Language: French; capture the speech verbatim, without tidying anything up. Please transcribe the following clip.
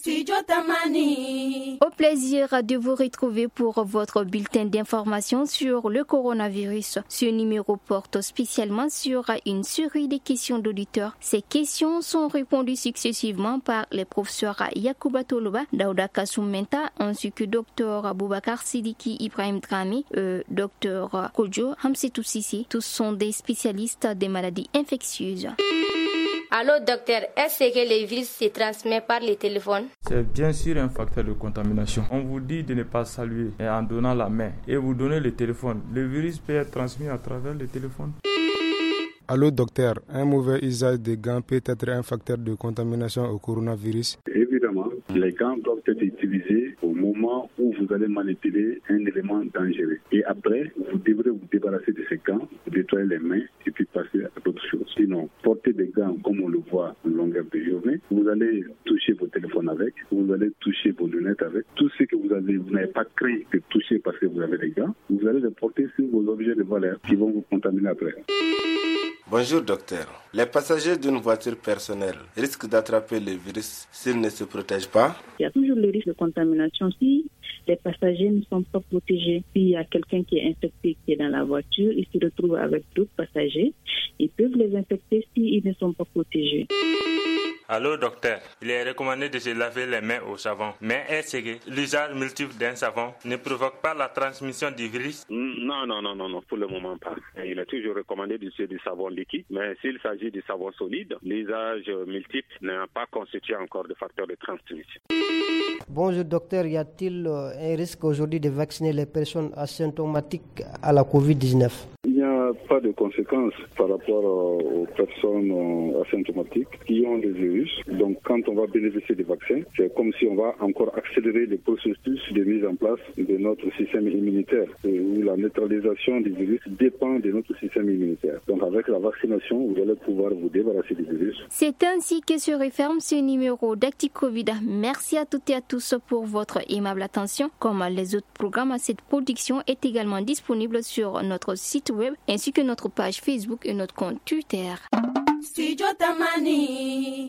Studio Tamani. Au plaisir de vous retrouver pour votre bulletin d'information sur le coronavirus. Ce numéro porte spécialement sur une série de questions d'auditeurs. Ces questions sont répondues successivement par les professeurs Yacouba Toloba, Daouda Kassoumenta, ainsi que Dr Aboubakar Sidiki Ibrahim Drami, euh, Dr Kodjo Hamsetou Sissi. Tous sont des spécialistes des maladies infectieuses. Allô docteur, est-ce que le virus se transmet par le téléphone? C'est bien sûr un facteur de contamination. On vous dit de ne pas saluer en donnant la main et vous donnez le téléphone. Le virus peut être transmis à travers le téléphone. Allô docteur, un mauvais usage des gants peut être un facteur de contamination au coronavirus? Évidemment, les gants doivent être utilisés au moment où vous allez manipuler un élément dangereux. Et après, vous devrez vous débarrasser de ces gants, vous nettoyer les mains et puis passer à d'autres choses. Sinon, porter des gants comme on le voit en longueur de journée, vous allez toucher vos téléphones avec, vous allez toucher vos lunettes avec. Tout ce que vous avez, vous n'avez pas craint de toucher parce que vous avez des gants, vous allez les porter sur vos objets de valeur qui vont vous contaminer après. Bonjour docteur. Les passagers d'une voiture personnelle risquent d'attraper le virus s'ils ne se protègent pas? Il y a toujours le risque de contamination si les passagers ne sont pas protégés. S'il y a quelqu'un qui est infecté qui est dans la voiture, il se retrouve avec d'autres passagers. Ils peuvent les infecter s'ils ne sont pas protégés. Allô docteur, il est recommandé de se laver les mains au savon. Mais est-ce que l'usage multiple d'un savon ne provoque pas la transmission du virus? Non, non, non, non, non, pour le moment pas. Il est toujours recommandé d'utiliser du savon liquide, mais s'il s'agit du savon solide, l'usage multiple n'a pas constitué encore de facteur de transmission. Bonjour docteur, y a-t-il un risque aujourd'hui de vacciner les personnes asymptomatiques à la covid dix-neuf? Il n'y a pas de conséquences par rapport aux personnes asymptomatiques qui ont le virus. Donc quand on va bénéficier des vaccins, c'est comme si on va encore accélérer le processus de mise en place de notre système immunitaire, où la neutralisation du virus dépend de notre système immunitaire. Donc avec la vaccination, vous allez pouvoir vous débarrasser du virus. C'est ainsi que se referme ce numéro d'ActuCovid. Merci à toutes et à tous pour votre aimable attention. Comme les autres programmes, cette production est également disponible sur notre site web ainsi que notre page Facebook et notre compte Twitter. Studio Tamani.